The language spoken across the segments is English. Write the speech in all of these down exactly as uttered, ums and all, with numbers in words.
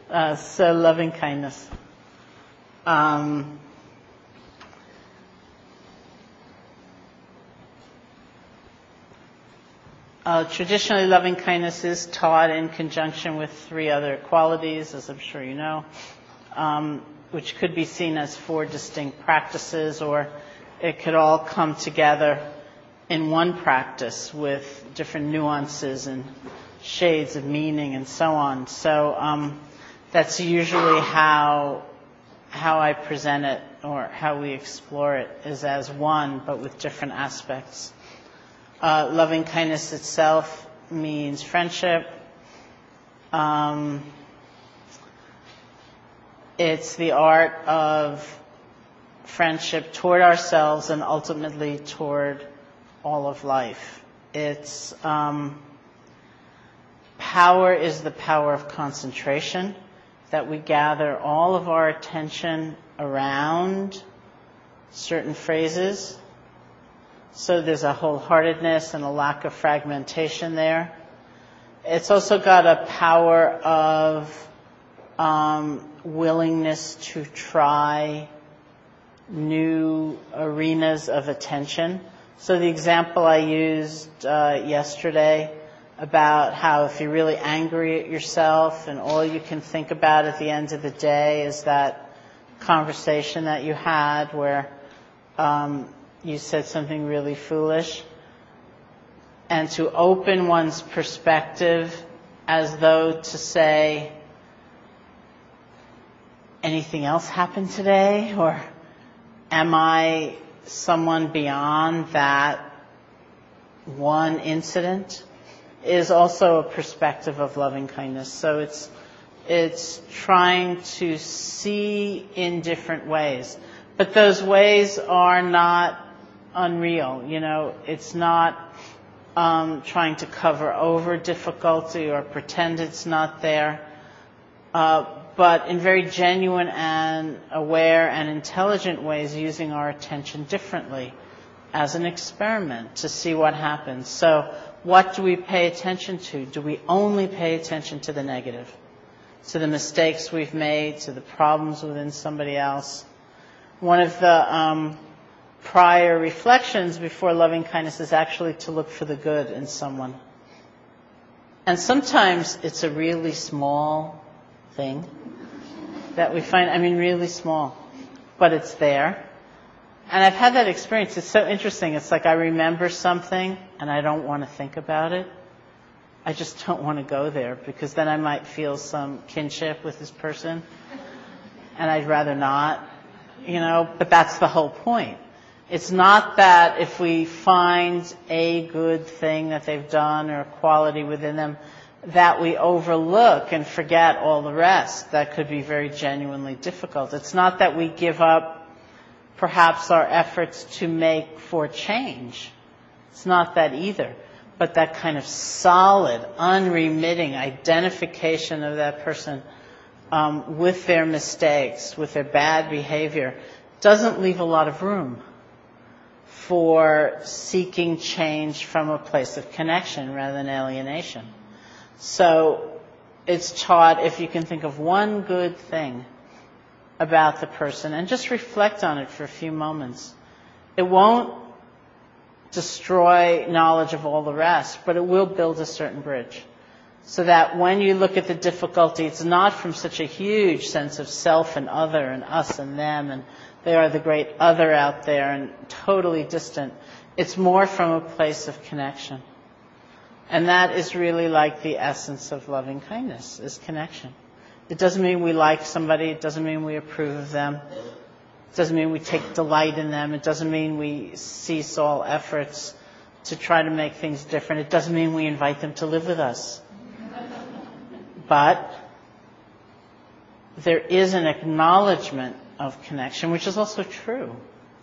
Uh, so loving kindness. Um, uh, traditionally, loving kindness is taught in conjunction with three other qualities, as I'm sure you know, um, which could be seen as four distinct practices, or it could all come together in one practice with different nuances and shades of meaning and so on. So um, that's usually how how I present it, or how we explore it, is as one, but with different aspects. Uh, loving kindness itself means friendship. Um, it's the art of friendship toward ourselves and ultimately toward all of life. It's um, power is the power of concentration, that we gather all of our attention around certain phrases. So there's a wholeheartedness and a lack of fragmentation there. It's also got a power of um, willingness to try new arenas of attention. So the example I used uh, yesterday about how if you're really angry at yourself and all you can think about at the end of the day is that conversation that you had where um, you said something really foolish, and to open one's perspective as though to say, anything else happened today? Or am I someone beyond that one incident? Is also a perspective of loving kindness. So it's it's trying to see in different ways. But those ways are not unreal. You know, it's not um, trying to cover over difficulty or pretend it's not there. Uh, but in very genuine and aware and intelligent ways, using our attention differently as an experiment to see what happens. So what do we pay attention to? Do we only pay attention to the negative, to the mistakes we've made, to the problems within somebody else? One of the um, prior reflections before loving kindness is actually to look for the good in someone. And sometimes it's a really small thing that we find, I mean really small, but it's there. And I've had that experience. It's so interesting. It's like I remember something and I don't want to think about it. I just don't want to go there because then I might feel some kinship with this person and I'd rather not, you know, but that's the whole point. It's not that if we find a good thing that they've done or a quality within them that we overlook and forget all the rest. That could be very genuinely difficult. It's not that we give up perhaps our efforts to make for change. It's not that either. But that kind of solid, unremitting identification of that person um, with their mistakes, with their bad behavior, doesn't leave a lot of room for seeking change from a place of connection rather than alienation. So it's taught, if you can think of one good thing about the person and just reflect on it for a few moments. It won't destroy knowledge of all the rest, but it will build a certain bridge. So that when you look at the difficulty, it's not from such a huge sense of self and other and us and them and they are the great other out there and totally distant. It's more from a place of connection. And that is really like the essence of loving kindness, is connection. It doesn't mean we like somebody. It doesn't mean we approve of them. It doesn't mean we take delight in them. It doesn't mean we cease all efforts to try to make things different. It doesn't mean we invite them to live with us. But there is an acknowledgement of connection, which is also true.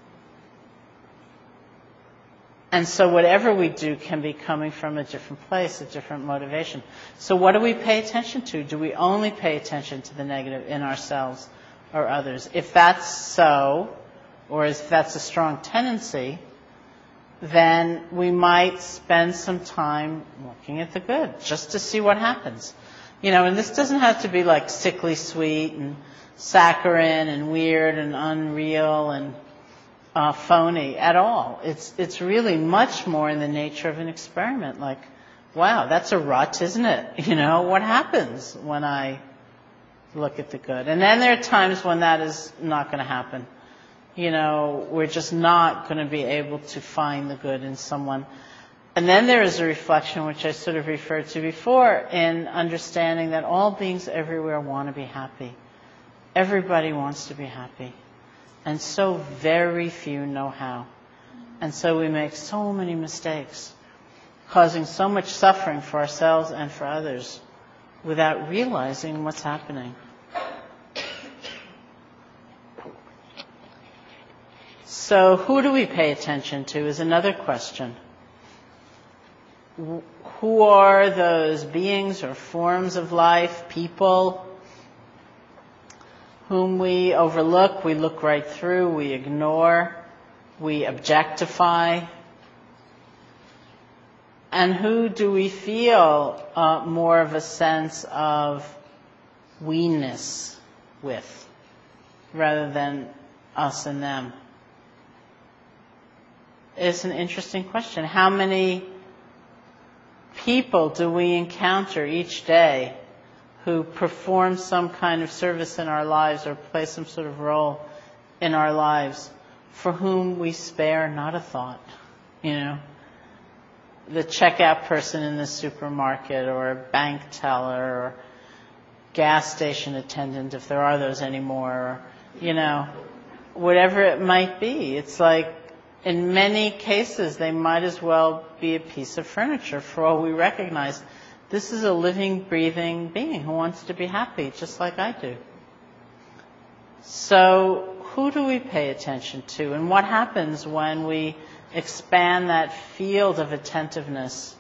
And so whatever we do can be coming from a different place, a different motivation. So what do we pay attention to? Do we only pay attention to the negative in ourselves or others? If that's so, or if that's a strong tendency, then we might spend some time looking at the good, just to see what happens. You know, and this doesn't have to be like sickly sweet and saccharine and weird and unreal and uh, phony at all. It's it's really much more in the nature of an experiment. Like, wow, that's a rut, isn't it? You know, what happens when I look at the good? And then there are times when that is not going to happen. You know, we're just not going to be able to find the good in someone. And then there is a reflection, which I sort of referred to before, in understanding that all beings everywhere want to be happy. Everybody wants to be happy. And so very few know how. And so we make so many mistakes, causing so much suffering for ourselves and for others without realizing what's happening. So who do we pay attention to is another question. Who are those beings or forms of life, people, whom we overlook, we look right through, we ignore, we objectify? And who do we feel uh, more of a sense of we-ness with, rather than us and them? It's an interesting question. How many people do we encounter each day who perform some kind of service in our lives or play some sort of role in our lives for whom we spare not a thought? You know, the checkout person in the supermarket, or a bank teller, or gas station attendant, if there are those anymore, or, you know, whatever it might be. It's like, in many cases, they might as well be a piece of furniture for all we recognize. This is a living, breathing being who wants to be happy, just like I do. So who do we pay attention to? And what happens when we expand that field of attentiveness?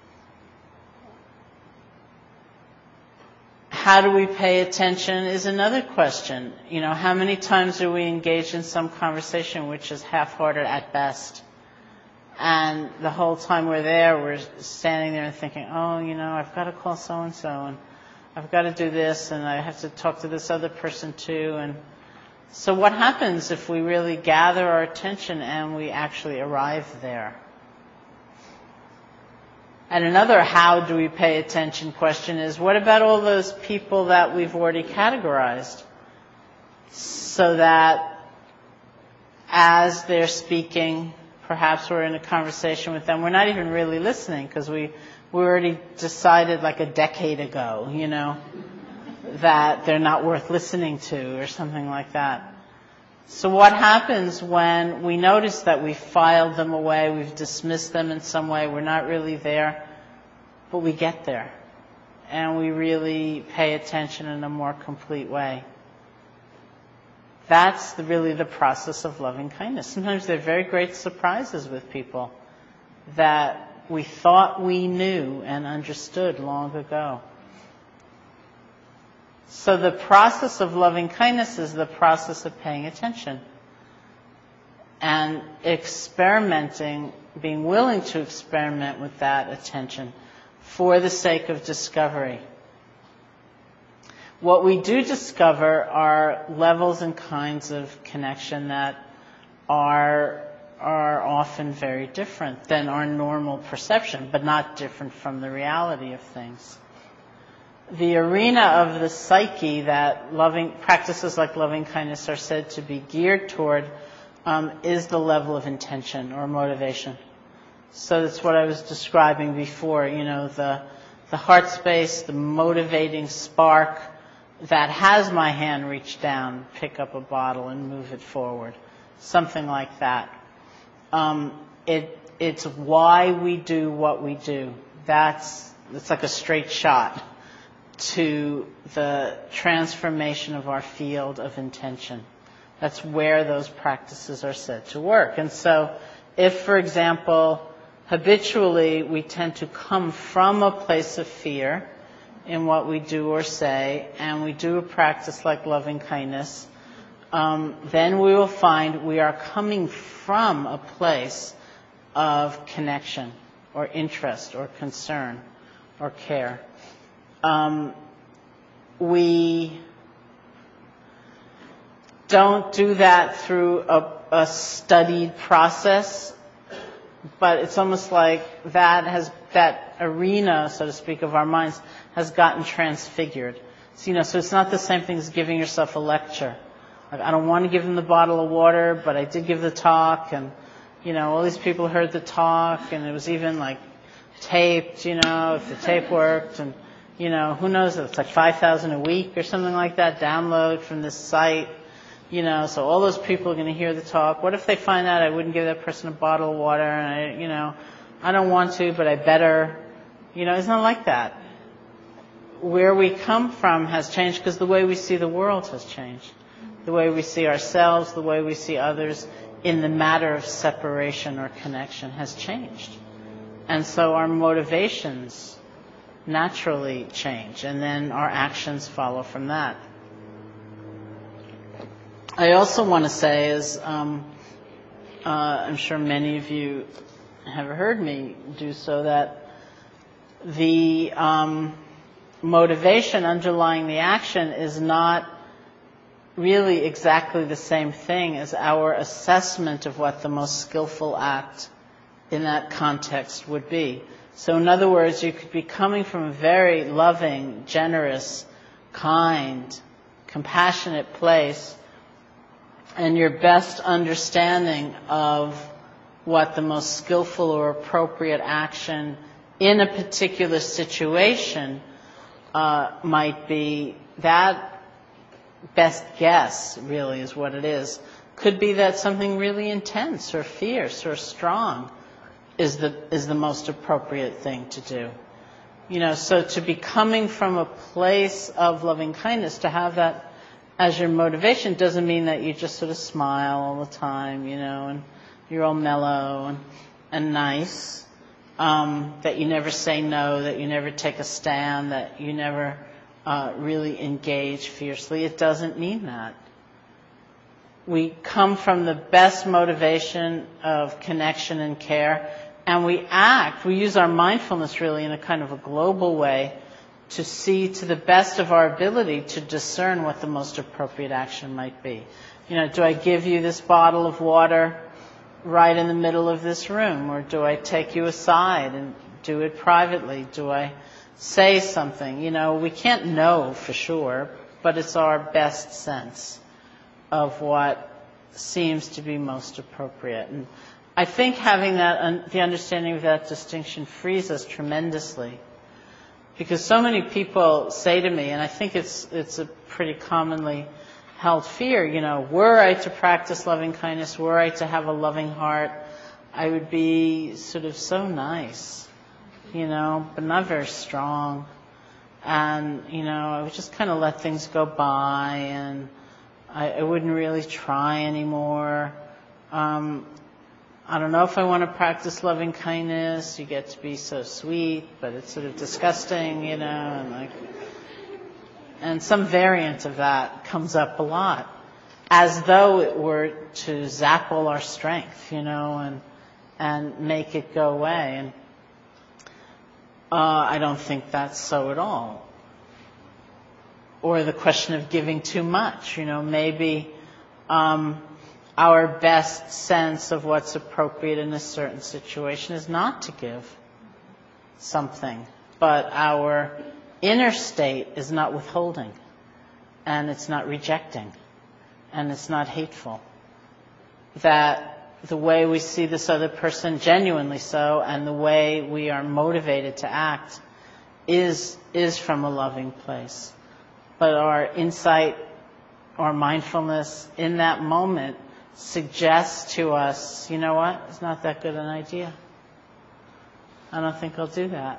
How do we pay attention is another question. You know, how many times are we engaged in some conversation which is half-hearted at best? And the whole time we're there, we're standing there and thinking, oh, you know, I've got to call so-and-so, and I've got to do this, and I have to talk to this other person too. And so what happens if we really gather our attention and we actually arrive there? And another how do we pay attention question is, what about all those people that we've already categorized? So that as they're speaking, perhaps we're in a conversation with them, we're not even really listening because we, we already decided like a decade ago, you know, that they're not worth listening to or something like that. So what happens when we notice that we've filed them away, we've dismissed them in some way, we're not really there, but we get there and we really pay attention in a more complete way? That's the, really the process of loving kindness. Sometimes there are very great surprises with people that we thought we knew and understood long ago. So the process of loving kindness is the process of paying attention and experimenting, being willing to experiment with that attention for the sake of discovery. What we do discover are levels and kinds of connection that are are often very different than our normal perception, but not different from the reality of things. The arena of the psyche that loving practices like loving kindness are said to be geared toward um, is the level of intention or motivation. So that's what I was describing before, you know, the the heart space, the motivating spark that has my hand reach down, pick up a bottle and move it forward. Something like that. Um, it it's why we do what we do. That's it's like a straight shot to the transformation of our field of intention. That's where those practices are said to work. And so if, for example, habitually we tend to come from a place of fear in what we do or say, and we do a practice like loving kindness, um, then we will find we are coming from a place of connection or interest or concern or care. Um, we don't do that through a, a studied process, but it's almost like that has, that arena, so to speak, of our minds has gotten transfigured. So, you know, so it's not the same thing as giving yourself a lecture. Like, I don't want to give them the bottle of water, but I did give the talk, and, you know, all these people heard the talk, and it was even like taped, you know, if the tape worked, and, you know, who knows, it's like five thousand a week or something like that, download from this site, you know, so all those people are going to hear the talk. What if they find out I wouldn't give that person a bottle of water, and I, you know, I don't want to, but I better, you know, it's not like that. Where we come from has changed because the way we see the world has changed. The way we see ourselves, the way we see others in the matter of separation or connection has changed. And so our motivations naturally change, and then our actions follow from that. I also want to say is, um, uh, I'm sure many of you have heard me do so, that the um, motivation underlying the action is not really exactly the same thing as our assessment of what the most skillful act in that context would be. So in other words, you could be coming from a very loving, generous, kind, compassionate place, and your best understanding of what the most skillful or appropriate action in a particular situation uh, might be, that best guess really is what it is. Could be that something really intense or fierce or strong is the is the most appropriate thing to do. You know, so to be coming from a place of loving kindness, to have that as your motivation doesn't mean that you just sort of smile all the time, you know, and you're all mellow and, and nice, um, that you never say no, that you never take a stand, that you never uh, really engage fiercely. It doesn't mean that. We come from the best motivation of connection and care, and we act, we use our mindfulness really in a kind of a global way to see to the best of our ability to discern what the most appropriate action might be. You know, do I give you this bottle of water right in the middle of this room, or do I take you aside and do it privately? Do I say something? You know, we can't know for sure, but it's our best sense of what seems to be most appropriate. And I think having that, the understanding of that distinction frees us tremendously. Because so many people say to me, and I think it's it's a pretty commonly held fear, you know, were I to practice loving kindness, were I to have a loving heart, I would be sort of so nice, you know, but not very strong. And, you know, I would just kind of let things go by, and I, I wouldn't really try anymore. Um, I don't know if I want to practice loving kindness. You get to be so sweet, but it's sort of disgusting, you know, and like, and some variant of that comes up a lot, as though it were to zap all our strength, you know, and and make it go away. And uh, I don't think that's so at all. Or the question of giving too much, you know, maybe um, our best sense of what's appropriate in a certain situation is not to give something, but our inner state is not withholding, and it's not rejecting, and it's not hateful. That the way we see this other person, genuinely so, and the way we are motivated to act is is from a loving place. But our insight, our mindfulness in that moment suggests to us, you know what, it's not that good an idea. I don't think I'll do that.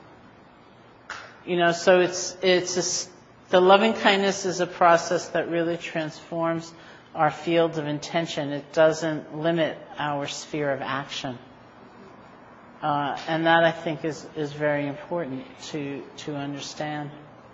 You know, so it's it's a, the loving kindness is a process that really transforms our field of intention. It doesn't limit our sphere of action. Uh, and that, I think, is, is very important to to understand.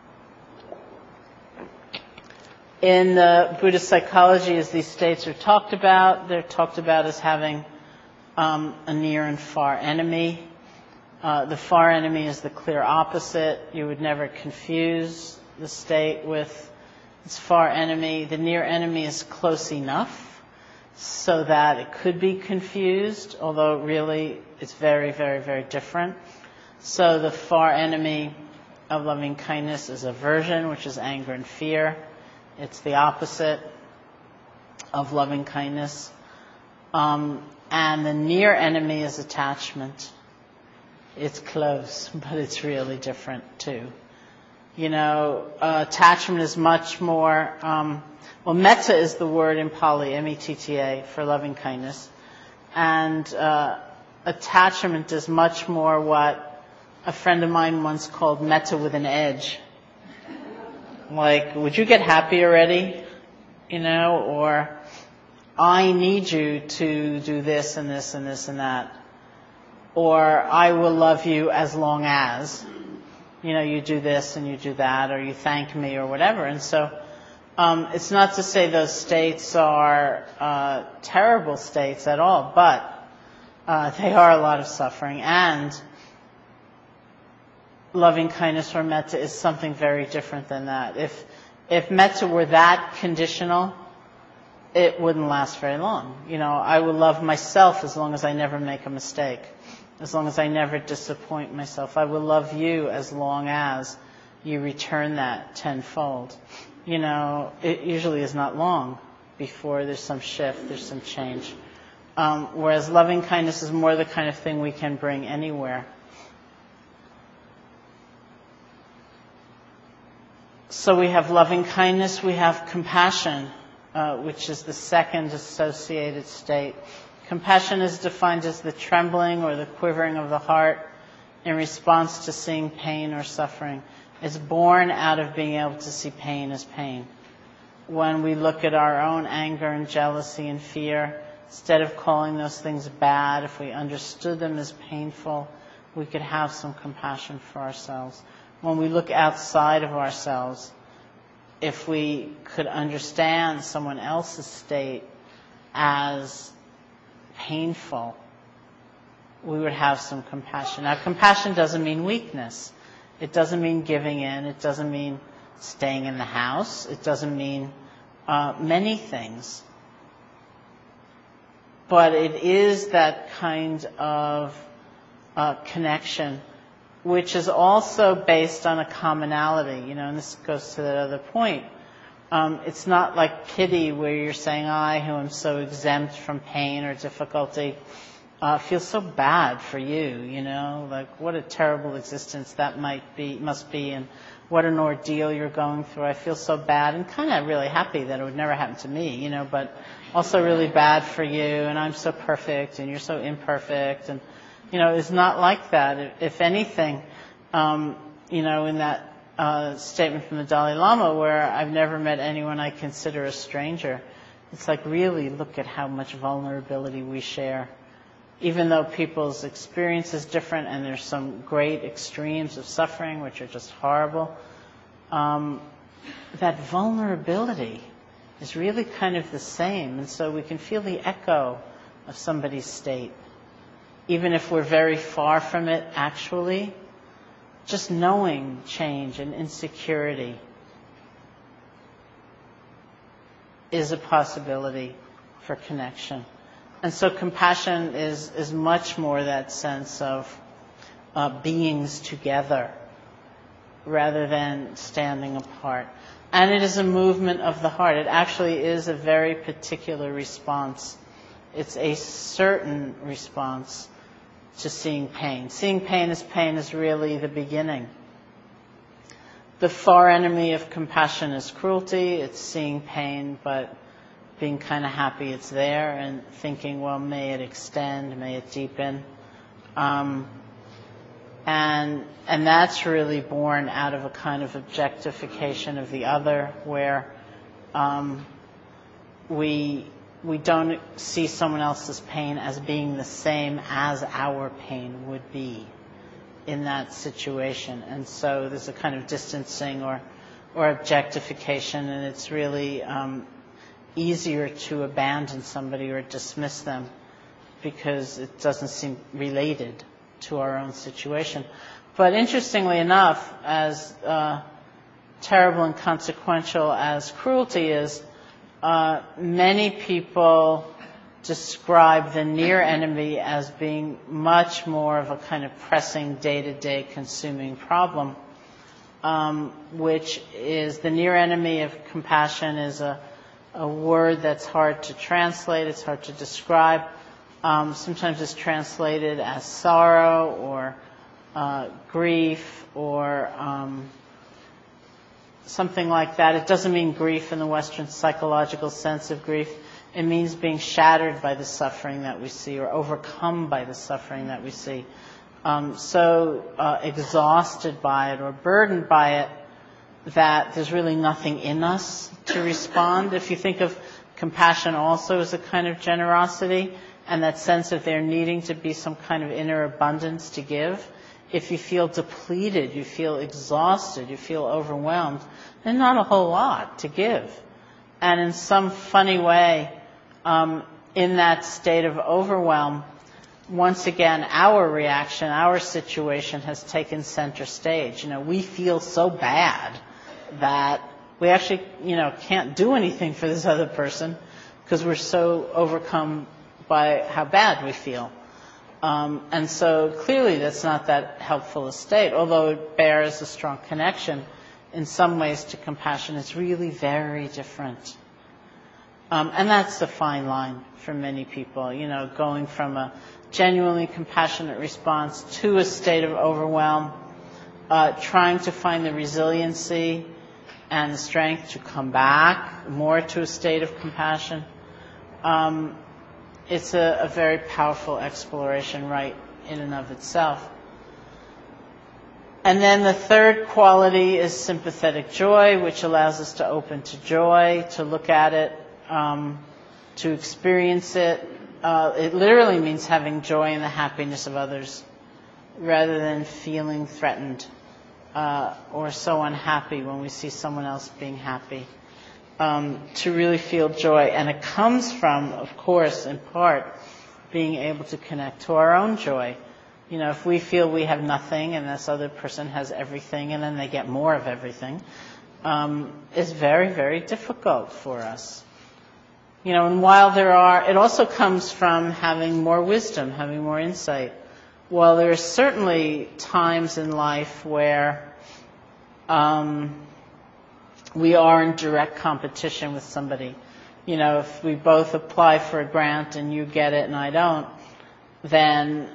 In the Buddhist psychology, as these states are talked about, they're talked about as having um, a near and far enemy. Uh, the far enemy is the clear opposite. You would never confuse the state with its far enemy. The near enemy is close enough so that it could be confused, although really it's very, very, very different. So the far enemy of loving kindness is aversion, which is anger and fear. It's the opposite of loving kindness. Um, and the near enemy is attachment. It's close, but it's really different too. You know, uh, attachment is much more, um, well, metta is the word in Pali, M E T T A, for loving kindness. And uh, attachment is much more what a friend of mine once called metta with an edge. Like, would you get happy already? You know, or I need you to do this and this and this and that. Or I will love you as long as, you know, you do this and you do that, or you thank me or whatever. And so um, it's not to say those states are uh, terrible states at all, but uh, they are a lot of suffering. And loving kindness or metta is something very different than that. If if metta were that conditional, it wouldn't last very long. You know, I will love myself as long as I never make a mistake, as long as I never disappoint myself. I will love you as long as you return that tenfold. You know, it usually is not long before there's some shift, there's some change. Um, whereas loving kindness is more the kind of thing we can bring anywhere. So we have loving kindness, we have compassion, uh, which is the second associated state. Compassion is defined as the trembling or the quivering of the heart in response to seeing pain or suffering. It's born out of being able to see pain as pain. When we look at our own anger and jealousy and fear, instead of calling those things bad, if we understood them as painful, we could have some compassion for ourselves. When we look outside of ourselves, if we could understand someone else's state as painful, we would have some compassion. Now, compassion doesn't mean weakness. It doesn't mean giving in. It doesn't mean staying in the house. It doesn't mean uh, many things. But it is that kind of uh, connection, which is also based on a commonality. You know, and this goes to that other point. Um, it's not like pity where you're saying, I, who am so exempt from pain or difficulty, uh, feel so bad for you, you know, like what a terrible existence that might be, must be, and what an ordeal you're going through. I feel so bad, and kind of really happy that it would never happen to me, you know, but also really bad for you, and I'm so perfect, and you're so imperfect, and, you know, it's not like that. If anything, um, you know, in that Uh, statement from the Dalai Lama where I've never met anyone I consider a stranger. It's like, really look at how much vulnerability we share. Even though people's experience is different and there's some great extremes of suffering which are just horrible, um, that vulnerability is really kind of the same. And so we can feel the echo of somebody's state. Even if we're very far from it actually, just knowing change and insecurity is a possibility for connection. And so compassion is, is much more that sense of uh, beings together rather than standing apart. And it is a movement of the heart. It actually is a very particular response. It's a certain response to seeing pain. Seeing pain as pain is really the beginning. The far enemy of compassion is cruelty. It's seeing pain, but being kind of happy it's there and thinking, well, may it extend, may it deepen. Um, and and that's really born out of a kind of objectification of the other, where um, we we don't see someone else's pain as being the same as our pain would be in that situation. And so there's a kind of distancing or or objectification, and it's really um, easier to abandon somebody or dismiss them because it doesn't seem related to our own situation. But interestingly enough, as uh, terrible and consequential as cruelty is, uh, many people describe the near enemy as being much more of a kind of pressing day-to-day consuming problem, um, which is the near enemy of compassion is a, a word that's hard to translate, it's hard to describe. Um, sometimes it's translated as sorrow or uh, grief or um, something like that. It doesn't mean grief in the Western psychological sense of grief. It means being shattered by the suffering that we see or overcome by the suffering that we see. Um, so uh, exhausted by it or burdened by it that there's really nothing in us to respond. If you think of compassion also as a kind of generosity and that sense of there needing to be some kind of inner abundance to give, if you feel depleted, you feel exhausted, you feel overwhelmed, there's not a whole lot to give. And in some funny way, um, in that state of overwhelm, once again, our reaction, our situation has taken center stage. You know, we feel so bad that we actually, you know, can't do anything for this other person because we're so overcome by how bad we feel. Um, and so clearly that's not that helpful a state, although it bears a strong connection in some ways to compassion. It's really very different. Um, and that's the fine line for many people, you know, going from a genuinely compassionate response to a state of overwhelm, uh, trying to find the resiliency and the strength to come back more to a state of compassion. Um, it's a, a very powerful exploration right in and of itself. And then the third quality is sympathetic joy, which allows us to open to joy, to look at it, um, to experience it. Uh, it literally means having joy in the happiness of others rather than feeling threatened uh, or so unhappy when we see someone else being happy. Um, to really feel joy. And it comes from, of course, in part, being able to connect to our own joy. You know, if we feel we have nothing and this other person has everything and then they get more of everything, um, it's very, very difficult for us. You know, and while there are, it also comes from having more wisdom, having more insight. While there are certainly times in life where um, we are in direct competition with somebody. You know, if we both apply for a grant and you get it and I don't, then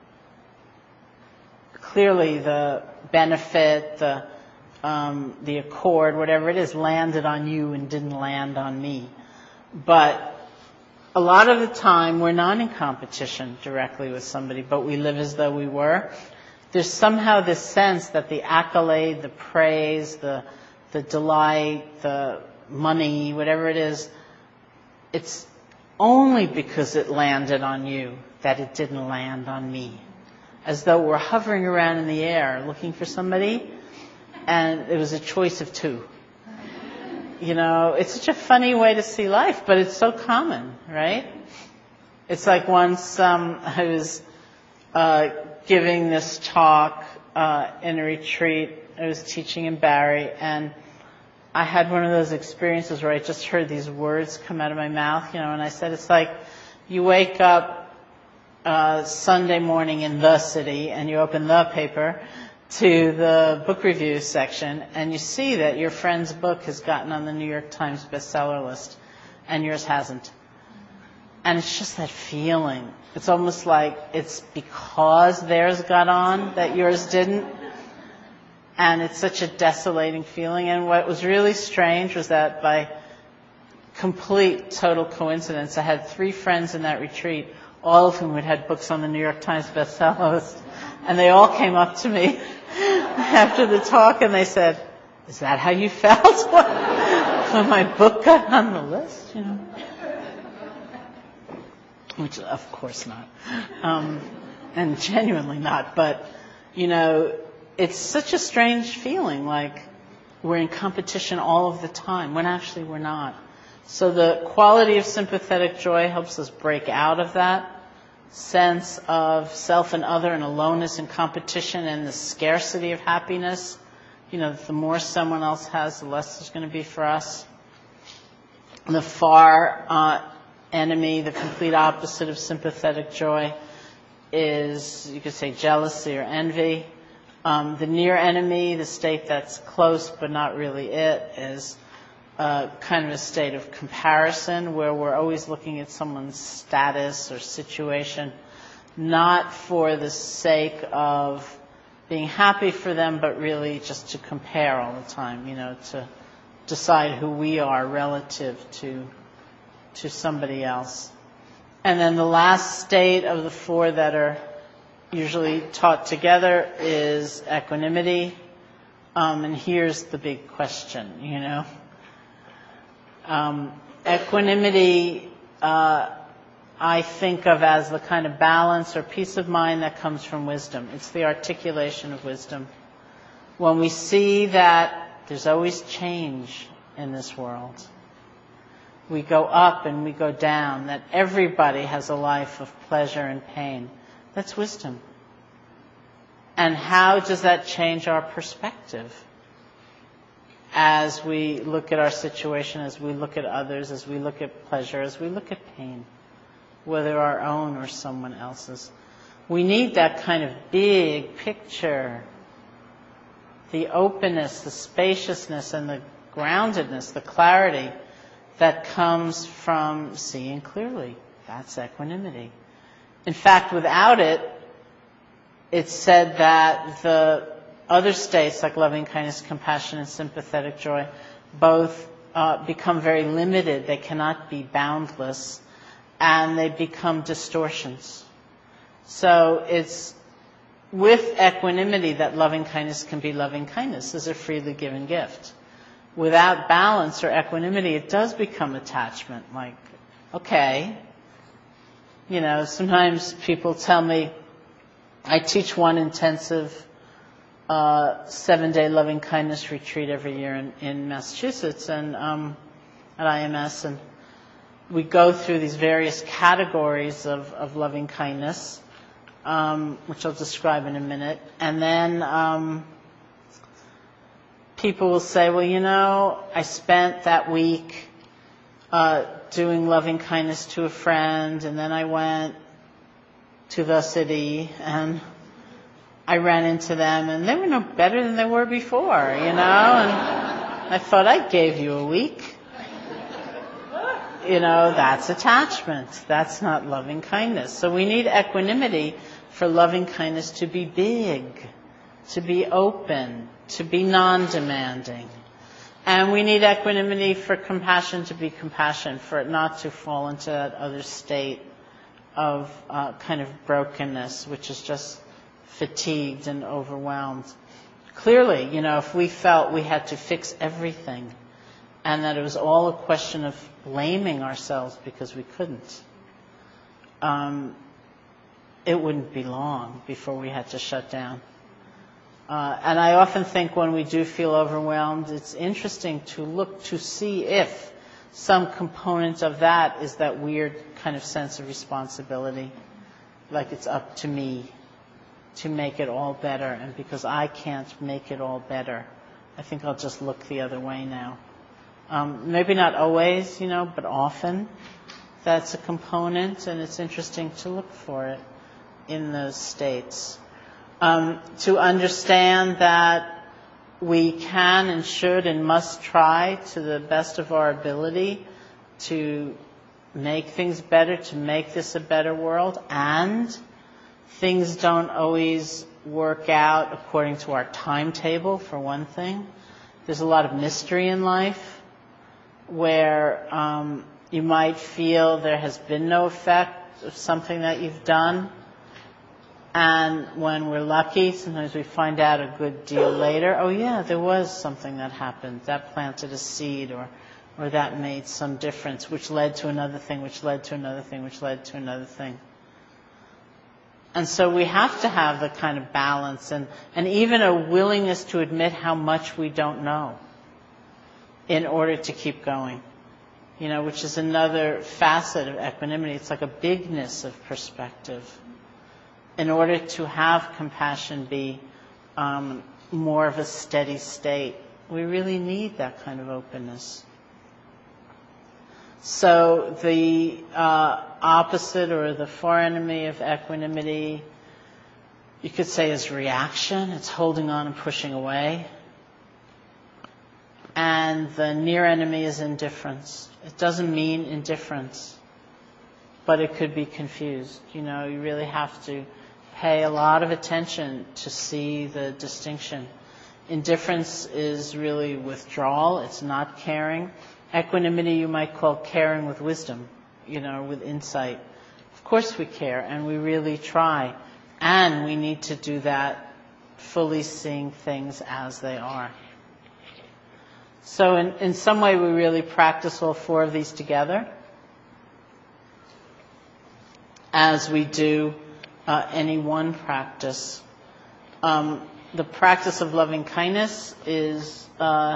clearly the benefit, the um, the accord, whatever it is, landed on you and didn't land on me. But a lot of the time we're not in competition directly with somebody, but we live as though we were. There's somehow this sense that the accolade, the praise, the the delight, the money, whatever it is, it's only because it landed on you that it didn't land on me. As though we're hovering around in the air looking for somebody, and it was a choice of two. You know, it's such a funny way to see life, but it's so common, right? It's like once um, I was uh, giving this talk uh, in a retreat. I was teaching in Barrie, and I had one of those experiences where I just heard these words come out of my mouth, you know, and I said, it's like you wake up uh, Sunday morning in the city and you open the paper to the book review section and you see that your friend's book has gotten on the New York Times bestseller list and yours hasn't. And it's just that feeling. It's almost like it's because theirs got on that yours didn't. And it's such a desolating feeling. And what was really strange was that by complete, total coincidence, I had three friends in that retreat, all of whom had had books on the New York Times bestseller list. And they all came up to me after the talk and they said, is that how you felt when my book got on the list? You know, which of course not. Um, and genuinely not. But, you know, it's such a strange feeling, like we're in competition all of the time, when actually we're not. So the quality of sympathetic joy helps us break out of that sense of self and other and aloneness and competition and the scarcity of happiness you know, the more someone else has, the less there's going to be for us. The far uh, enemy, the complete opposite of sympathetic joy, is, you could say, jealousy or envy. Um, the near enemy, the state that's close but not really it, is uh, kind of a state of comparison where we're always looking at someone's status or situation, not for the sake of being happy for them, but really just to compare all the time, you know, to decide who we are relative to to somebody else. And then the last state of the four that are usually taught together is equanimity. Um, and here's the big question, you know. Um, equanimity, uh, I think of as the kind of balance or peace of mind that comes from wisdom. It's the articulation of wisdom. When we see that there's always change in this world, we go up and we go down, that everybody has a life of pleasure and pain, that's wisdom. And how does that change our perspective as we look at our situation, as we look at others, as we look at pleasure, as we look at pain, whether our own or someone else's? We need that kind of big picture, the openness, the spaciousness, and the groundedness, the clarity that comes from seeing clearly. That's equanimity. In fact, without it, it's said that the other states, like loving kindness, compassion, and sympathetic joy, both uh, become very limited. They cannot be boundless, and they become distortions. So it's with equanimity that loving kindness can be loving kindness as a freely given gift. Without balance or equanimity, it does become attachment. Like, okay, you know, sometimes people tell me, I teach one intensive uh, seven-day loving kindness retreat every year in, in Massachusetts and um, at I M S, and we go through these various categories of, of loving kindness, um, which I'll describe in a minute, and then um, people will say, well, you know, I spent that week uh, doing loving kindness to a friend, and then I went to the city, and I ran into them, and they were no better than they were before, you know, and I thought, I gave you a week. You know, that's attachment. That's not loving kindness. So we need equanimity for loving kindness to be big, to be open, to be non-demanding. And we need equanimity for compassion to be compassion, for it not to fall into that other state of uh, kind of brokenness, which is just fatigued and overwhelmed. Clearly, you know, if we felt we had to fix everything and that it was all a question of blaming ourselves because we couldn't, um, it wouldn't be long before we had to shut down. Uh, and I often think when we do feel overwhelmed, it's interesting to look to see if some component of that is that weird kind of sense of responsibility, like it's up to me to make it all better, and because I can't make it all better, I think I'll just look the other way now. Um, maybe not always, you know, but often that's a component, and it's interesting to look for it in those states. Um, to understand that we can and should and must try to the best of our ability to make things better, to make this a better world, and things don't always work out according to our timetable, for one thing. There's a lot of mystery in life where um, you might feel there has been no effect of something that you've done. And when we're lucky, sometimes we find out a good deal later, oh yeah, there was something that happened. That planted a seed, or or that made some difference, which led to another thing, which led to another thing, which led to another thing. And so we have to have the kind of balance and, and even a willingness to admit how much we don't know in order to keep going. You know, which is another facet of equanimity. It's like a bigness of perspective. In order to have compassion be um, more of a steady state. We really need that kind of openness. So the uh, opposite or the forenemy of equanimity, you could say, is reaction. It's holding on and pushing away. And the near enemy is indifference. It doesn't mean indifference, but it could be confused. You know, you really have to pay a lot of attention to see the distinction. Indifference is really withdrawal. It's not caring. Equanimity you might call caring with wisdom, you know, with insight. Of course we care, and we really try. And we need to do that fully seeing things as they are. So in, in some way we really practice all four of these together as we do uh, any one practice. Um, the practice of loving kindness is uh,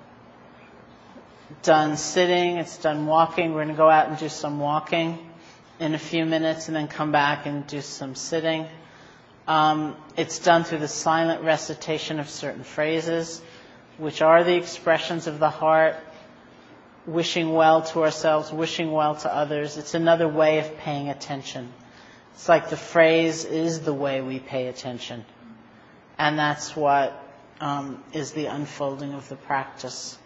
done sitting, it's done walking. We're going to go out and do some walking in a few minutes and then come back and do some sitting. Um, it's done through the silent recitation of certain phrases, which are the expressions of the heart, wishing well to ourselves, wishing well to others. It's another way of paying attention. It's like the phrase is the way we pay attention. And that's what um, is the unfolding of the practice.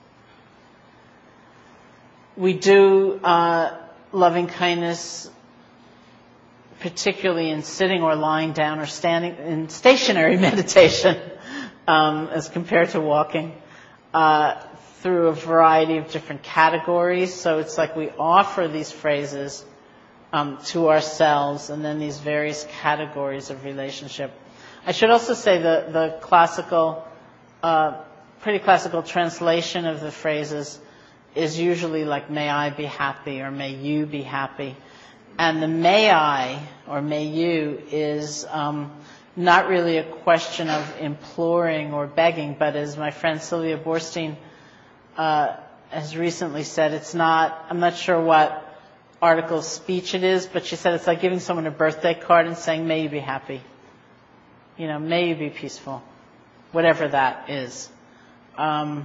We do uh, loving kindness particularly in sitting or lying down or standing in stationary meditation um, as compared to walking uh, through a variety of different categories. So it's like we offer these phrases um, to ourselves and then these various categories of relationship. I should also say the, the classical, uh, pretty classical translation of the phrases is usually like, may I be happy or may you be happy. And the may I or may you is um, not really a question of imploring or begging, but as my friend Sylvia Boorstein uh, has recently said, it's not, I'm not sure what article of speech it is, but she said it's like giving someone a birthday card and saying, may you be happy. You know, may you be peaceful. Whatever that is. Um,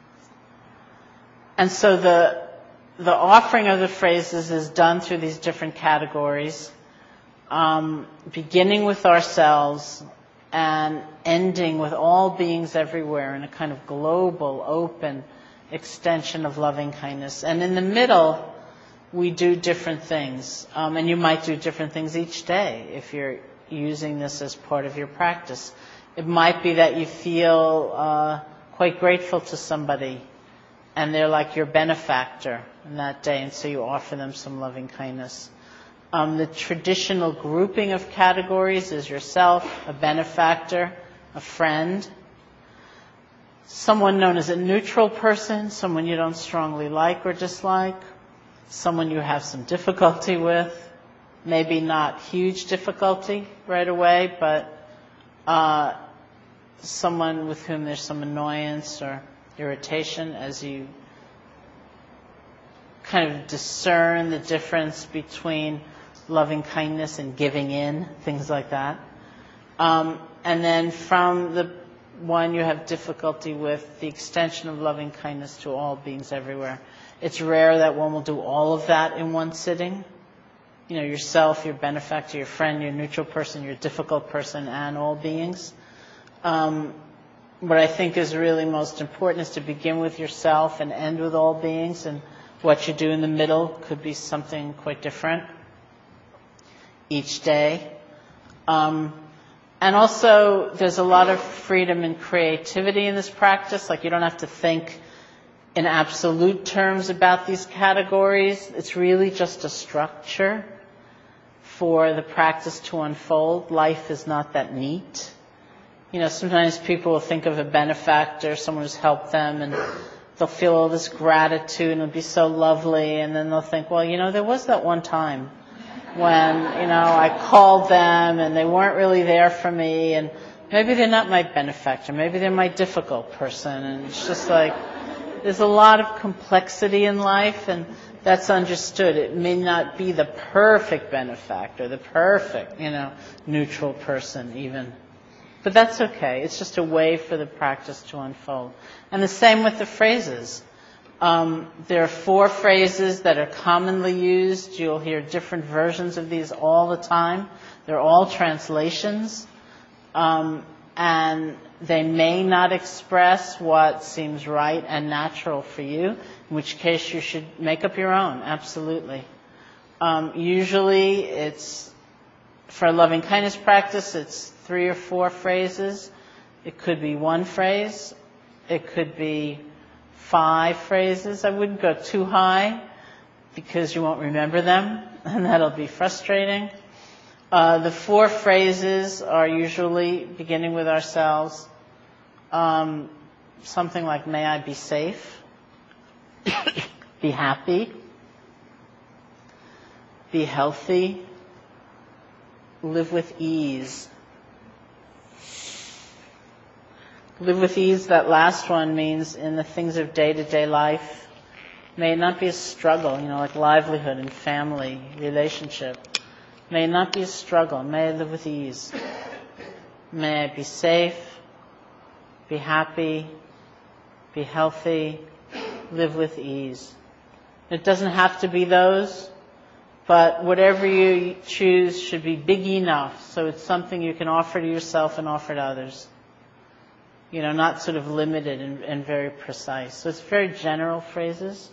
and so the the offering of the phrases is done through these different categories, um, beginning with ourselves and ending with all beings everywhere in a kind of global, open extension of loving kindness. And in the middle, we do different things. Um, and you might do different things each day if you're using this as part of your practice. It might be that you feel uh, quite grateful to somebody and they're like your benefactor in that day, and so you offer them some loving kindness. Um, the traditional grouping of categories is yourself, a benefactor, a friend, someone known as a neutral person, someone you don't strongly like or dislike, someone you have some difficulty with, maybe not huge difficulty right away, but uh, someone with whom there's some annoyance or irritation as you kind of discern the difference between loving kindness and giving in, things like that. Um, and then from the one you have difficulty with, the extension of loving kindness to all beings everywhere. It's rare that one will do all of that in one sitting. You know, yourself, your benefactor, your friend, your neutral person, your difficult person, and all beings. Um, what I think is really most important is to begin with yourself and end with all beings, and what you do in the middle could be something quite different each day. Um, and also, there's a lot of freedom and creativity in this practice. Like, you don't have to think in absolute terms about these categories. It's really just a structure for the practice to unfold. Life is not that neat. You know, sometimes people will think of a benefactor, someone who's helped them, and they'll feel all this gratitude and it'll be so lovely, and then they'll think, well, you know, there was that one time when, you know, I called them and they weren't really there for me, and maybe they're not my benefactor, maybe they're my difficult person, and it's just like, there's a lot of complexity in life, and that's understood. It may not be the perfect benefactor, the perfect, you know, neutral person even. But that's okay. It's just a way for the practice to unfold. And the same with the phrases. Um, there are four phrases that are commonly used. You'll hear different versions of these all the time. They're all translations. Um, and they may not express what seems right and natural for you, in which case you should make up your own, absolutely. Um, usually it's, for a loving kindness practice, it's three or four phrases. It could be one phrase. It could be five phrases. I wouldn't go too high because you won't remember them, and that'll be frustrating. Uh, the four phrases are usually beginning with ourselves. Um, something like, may I be safe, be happy, be healthy, live with ease. Live with ease, that last one means in the things of day-to-day life. May it not be a struggle, you know, like livelihood and family, relationship. May it not be a struggle. May I live with ease. May I be safe, be happy, be healthy, live with ease. It doesn't have to be those, but whatever you choose should be big enough so it's something you can offer to yourself and offer to others. You know, not sort of limited and, and very precise. So it's very general phrases.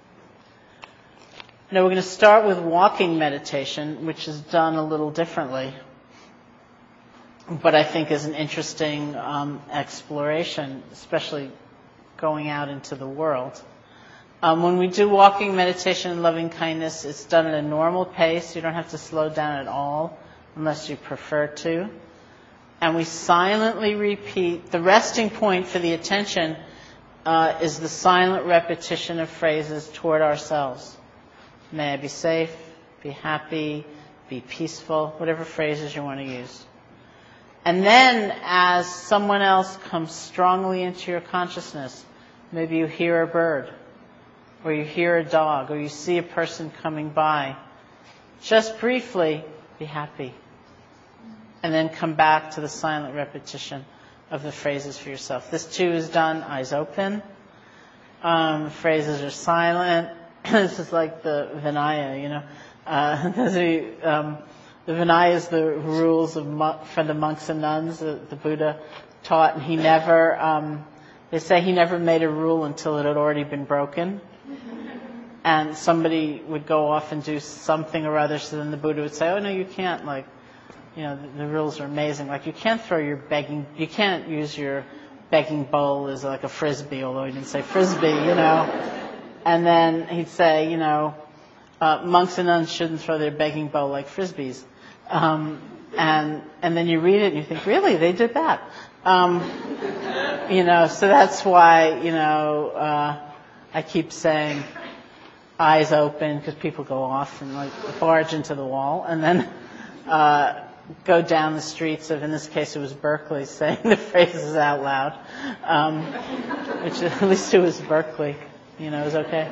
Now we're going to start with walking meditation, which is done a little differently, but I think is an interesting um, exploration, especially going out into the world. Um, when we do walking meditation in loving kindness, it's done at a normal pace. You don't have to slow down at all unless you prefer to. And we silently repeat. The resting point for the attention uh, is the silent repetition of phrases toward ourselves. May I be safe, be happy, be peaceful, whatever phrases you want to use. And then as someone else comes strongly into your consciousness, maybe you hear a bird, or you hear a dog, or you see a person coming by, just briefly, be happy. And then come back to the silent repetition of the phrases for yourself. This too is done eyes open. Um, phrases are silent. This is like the Vinaya, you know. Uh, the, um, the Vinaya is the rules of mon- for the monks and nuns that the Buddha taught, and he never. Um, they say he never made a rule until it had already been broken. And somebody would go off and do something or other, so then the Buddha would say, "Oh no, you can't." Like. You know, the, the rules are amazing. Like, you can't throw your begging, you can't use your begging bowl as like a frisbee, although he didn't say frisbee, you know. And then he'd say, you know, uh, monks and nuns shouldn't throw their begging bowl like frisbees. Um, and and then you read it and you think, really, they did that. Um, you know, so that's why, you know, uh, I keep saying eyes open, because people go off and like barge into the wall, and then uh, go down the streets of, in this case it was Berkeley, saying the phrases out loud, um, which at least it was Berkeley, you know, it was okay.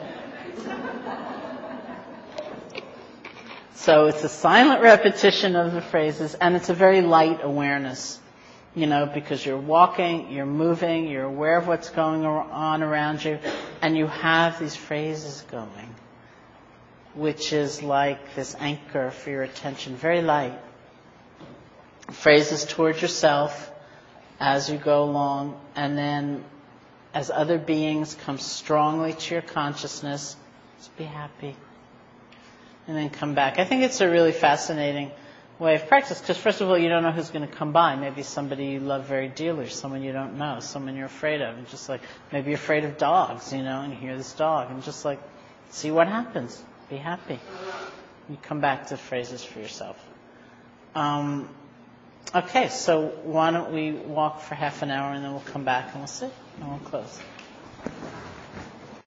So it's a silent repetition of the phrases, and it's a very light awareness, you know, because you're walking, you're moving, you're aware of what's going on around you, and you have these phrases going, which is like this anchor for your attention, very light. Phrases towards yourself as you go along, and then as other beings come strongly to your consciousness, just be happy. And then come back. I think it's a really fascinating way of practice, because first of all, you don't know who's going to come by. Maybe somebody you love very dearly, someone you don't know, someone you're afraid of. And just like, maybe you're afraid of dogs, you know, and you hear this dog, and just like, see what happens. Be happy. You come back to phrases for yourself. Um, okay, so why don't we walk for half an hour, and then we'll come back and we'll sit, and we'll close.